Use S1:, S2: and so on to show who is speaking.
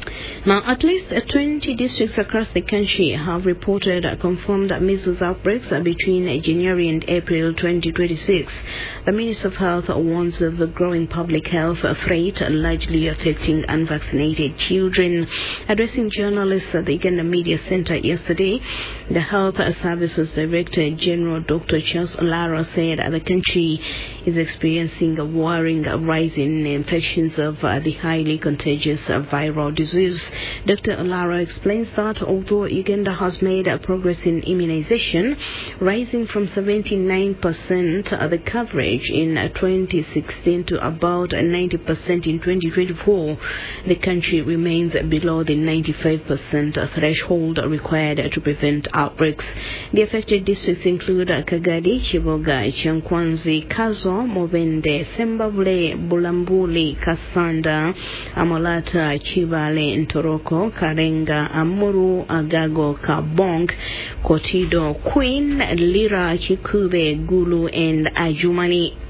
S1: Now, at least 20 districts across the country have reported confirmed measles outbreaks between January and April 2026. The Minister of Health warns of a growing public health threat largely affecting unvaccinated children. Addressing journalists at the Uganda Media Center yesterday, the Health Services Director General Dr. Charles Olara said the country is experiencing a worrying rise in infections of the highly contagious viral disease. Dr. Olara explains that although Uganda has made progress in immunization, rising from 79% the coverage in 2016 to about 90% in 2024, the country remains below the 95% threshold required to prevent outbreaks. The affected districts include Kagadi, Chivoga, Chankwanzi, Kazo, Movende, Sembabule, Bulambuli, Kasanda, Amolata, Chibale, Ntoroko, Karenga, Amuru, Agago, Kabong, Kotido, Queen, Lira, Chikube, Gulu, and Ajumani.